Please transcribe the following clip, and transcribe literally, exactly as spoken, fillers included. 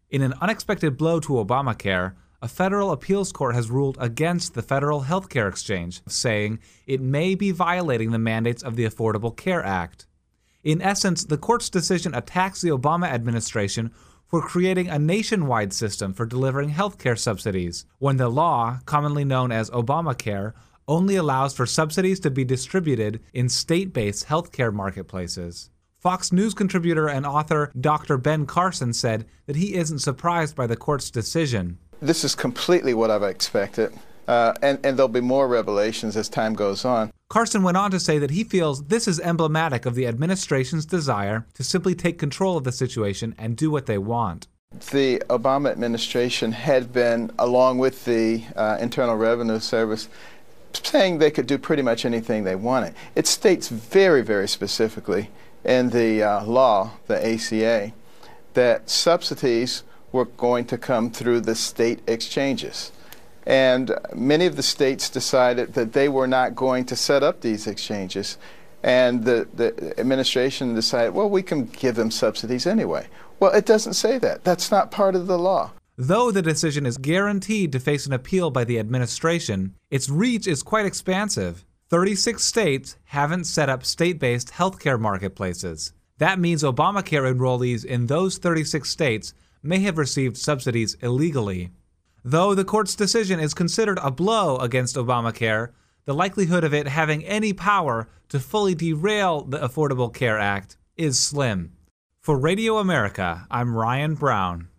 In an unexpected blow to Obamacare, a federal appeals court has ruled against the Federal Health Care Exchange, saying it may be violating the mandates of the Affordable Care Act. In essence, the court's decision attacks the Obama administration for creating a nationwide system for delivering healthcare subsidies, when the law, commonly known as Obamacare, only allows for subsidies to be distributed in state-based healthcare marketplaces. Fox News contributor and author Doctor Ben Carson said that he isn't surprised by the court's decision. This is completely what I've expected, uh, and, and there'll be more revelations as time goes on. Carson went on to say that he feels this is emblematic of the administration's desire to simply take control of the situation and do what they want. The Obama administration had been, along with the uh, Internal Revenue Service, saying they could do pretty much anything they wanted. It states very, very specifically in the uh, law, the A C A, that subsidies were going to come through the state exchanges. And many of the states decided that they were not going to set up these exchanges. And the, the administration decided, well, we can give them subsidies anyway. Well, it doesn't say that. That's not part of the law. Though the decision is guaranteed to face an appeal by the administration, its reach is quite expansive. thirty-six states haven't set up state-based healthcare marketplaces. That means Obamacare enrollees in those thirty-six states may have received subsidies illegally. Though the court's decision is considered a blow against Obamacare, the likelihood of it having any power to fully derail the Affordable Care Act is slim. For Radio America, I'm Ryan Brown.